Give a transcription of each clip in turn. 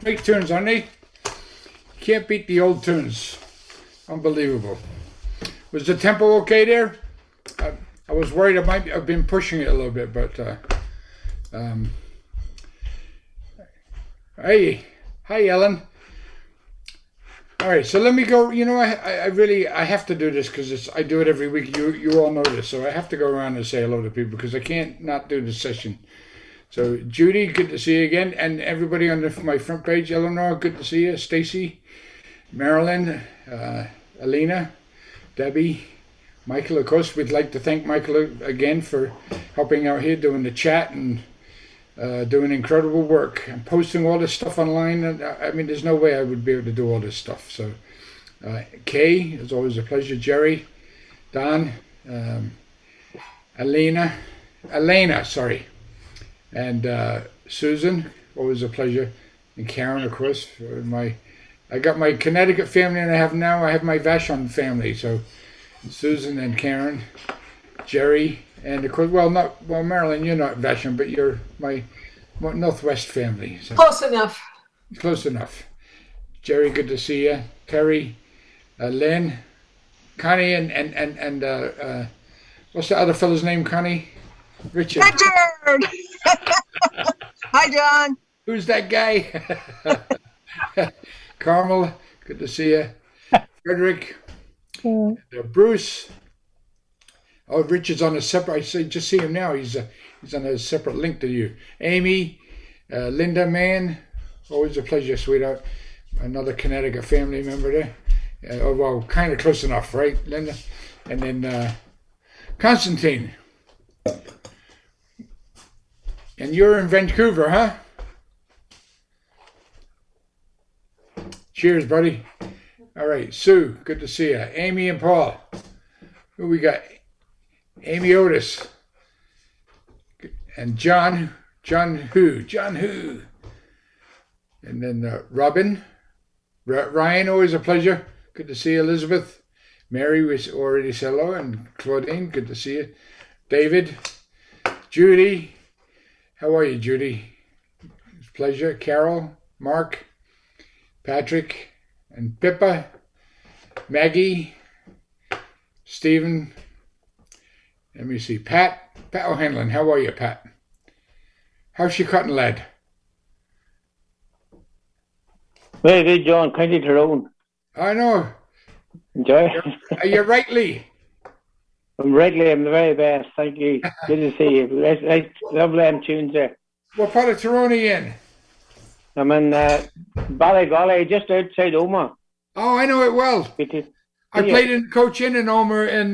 Great tunes, aren't they? Can't beat the old tunes. Unbelievable. Was the tempo okay there? I was worried I might have been pushing it a little bit, but hi Ellen. All right, so let me go. You know, I have to do this because I do it every week. You all know this, so I have to go around and say hello to people because I can't not do the session. So Judy, good to see you again, and everybody on my front page. Eleanor, good to see you. Stacy, Marilyn, Alina, Debbie, Michael. Of course, we'd like to thank Michael again for helping out here, doing the chat and doing incredible work and posting all this stuff online. I mean, there's no way I would be able to do all this stuff. So, Kay, it's always a pleasure. Jerry, Don, Elena, sorry. And Susan, always a pleasure, and Karen, of course. I got my Connecticut family, and I have my Vashon family. So Susan and Karen, Jerry, and of course, Marilyn, you're not Vashon, but you're my Northwest family. So. Close enough. Close enough. Jerry, good to see you. Terry, Lynn, Connie, and what's the other fellow's name? Connie. Richard. Hi, John. Who's that guy? Carmel, good to see you. Frederick, Bruce. Oh, Richard's on a separate. Just see him now. He's on a separate link to you. Amy, Linda, man, always a pleasure, sweetheart. Another Connecticut family member there. Kind of close enough, right, Linda? And then Constantine. And you're in Vancouver, huh? Cheers, buddy. All right, Sue, good to see you. Amy and Paul. Who we got? Amy Otis. And John who? And then Robin. Ryan, always a pleasure. Good to see you. Elizabeth. Mary, we already said hello. And Claudine, good to see you. David. Judy. How are you, Judy? It's a pleasure. Carol, Mark, Patrick, and Pippa, Maggie, Stephen. Let me see. Pat O'Hanlon. How are you, Pat? How's she cutting lead? Very good, John. County Tyrone. I know. Enjoy. Are you right, Lee? I'm Wrigley. I'm the very best. Thank you. Good to see you. Lovely them tunes there. What part of Tyrone are you in? I'm in Ballygolly, just outside Omagh. Oh, I know it well. I played in Coach in Omagh in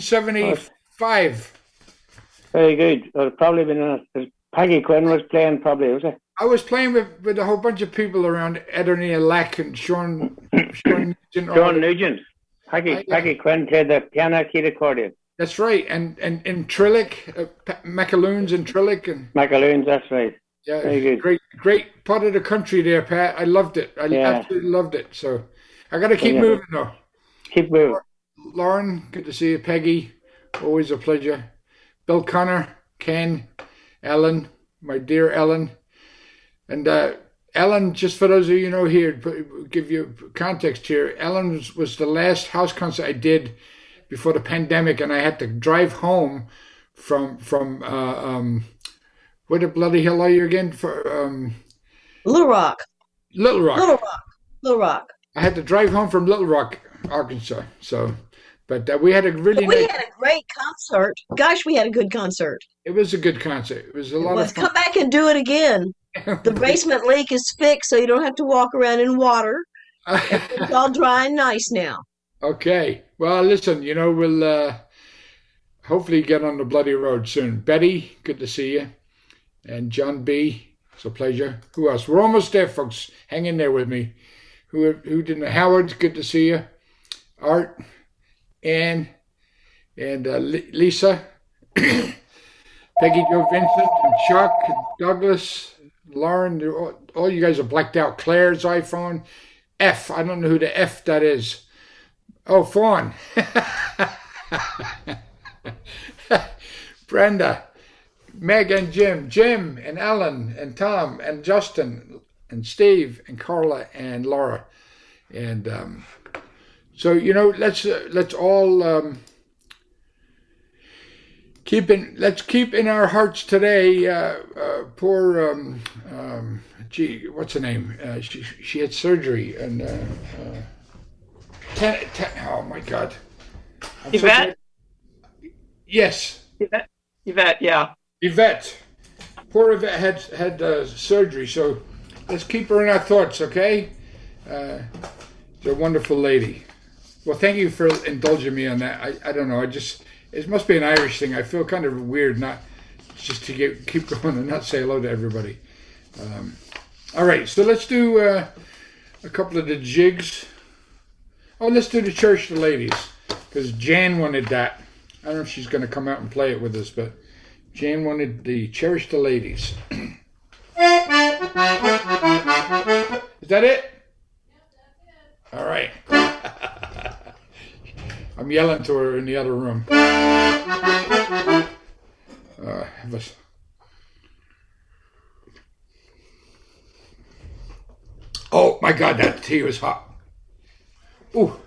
1975. Very good. I've probably been on it. Peggy Quinn was playing, probably, was it? I was playing with a whole bunch of people around Ederney Lack and Sean Nugent. Sean Nugent. Peggy Quinn played the piano, key, accordion. That's right, and in Trillick, McAloons and Trillick. McAloons, that's right. Yeah, very good. Great part of the country there, Pat. I loved it. I absolutely loved it. So I got to keep moving, though. Keep moving. Lauren, good to see you. Peggy, always a pleasure. Bill Connor, Ken, Ellen, my dear Ellen. And Ellen, just for those of you know here, give you context here, Ellen was the last house concert I did before the pandemic, and I had to drive home from where the bloody hell are you again? Little Rock. Little Rock. I had to drive home from Little Rock, Arkansas. So, but we had a really we had a great concert. Gosh, we had a good concert. It was a good concert. It was a lot of fun. Let's come back and do it again. The basement leak is fixed, so you don't have to walk around in water. It's all dry and nice now. Okay. Well, listen, we'll hopefully get on the bloody road soon. Betty, good to see you. And John B., it's a pleasure. Who else? We're almost there, folks. Hang in there with me. Who didn't? Howard, good to see you. Art, Ann, and Lisa, Peggy Jo Vincent, and Chuck, and Douglas, Lauren. All you guys are blacked out. Claire's iPhone. F, I don't know who the F that is. Oh, Fawn. Brenda, Meg and Jim and Alan and Tom and Justin and Steve and Carla and Laura. And so, let's all keep in our hearts today. Poor what's her name? She had surgery and oh my God, Yvette. Yes, Yvette. Yeah. Yvette. Poor Yvette had surgery, so let's keep her in our thoughts, okay? She's a wonderful lady. Well, thank you for indulging me on that. I don't know. It must be an Irish thing. I feel kind of weird not just to keep going and not say hello to everybody. All right, so let's do a couple of the jigs. Oh, let's do the Cherish the Ladies, because Jan wanted that. I don't know if she's going to come out and play it with us, but Jan wanted the Cherish the Ladies. Is that it? All right. I'm yelling to her in the other room. Oh my God, that tea was hot. Ooh.